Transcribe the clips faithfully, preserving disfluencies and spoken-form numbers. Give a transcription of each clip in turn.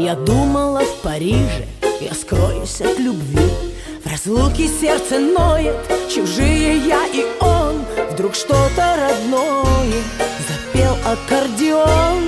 Я думала, в Париже я скроюсь от любви. В разлуке сердце ноет, чужие я и он. Вдруг что-то родное запел аккордеон.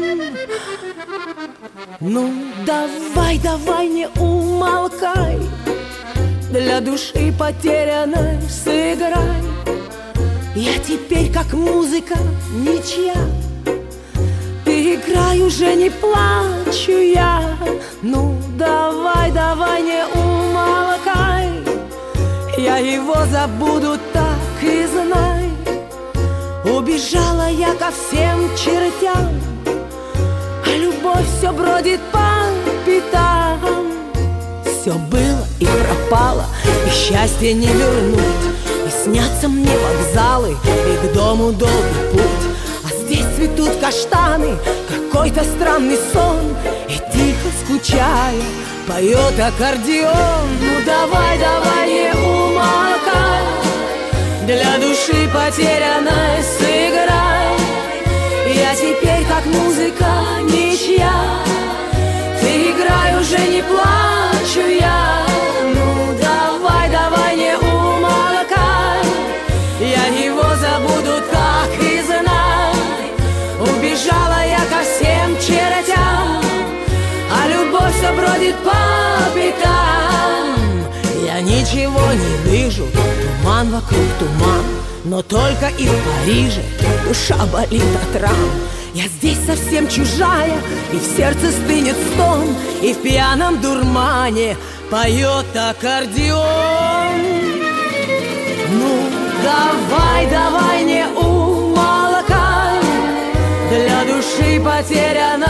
Ну, давай, давай, не умолкай, для души потерянной сыграй. Я теперь как музыка ничья, ты играй, уже не плачу я. Ну, давай, давай, не умолкай, я его забуду, так и знай. Убежала я ко всем чертям, а любовь все бродит по пятам. Все было и пропало, и счастье не вернуть. И снятся мне вокзалы, и к дому долгий путь. А здесь цветут каштаны, какой-то странный сон. И тихо скучая поет аккордеон. Ну давай, давай, не умолкай, для души потерянной сыграй. Я теперь как музыка ничья, ты играй, уже не плачу я. Ну давай, давай, не умолкай, я его забуду, так и знай. Убежала я ко всем чертям, а любовь все бродит по пятам. Я ничего не вижу, туман вокруг туман, но только и в Париже душа болит от ран. Я здесь совсем чужая, и в сердце стынет стон, и в пьяном дурмане поет аккордеон. Ну, давай, давай, не умолкай, для души потерянной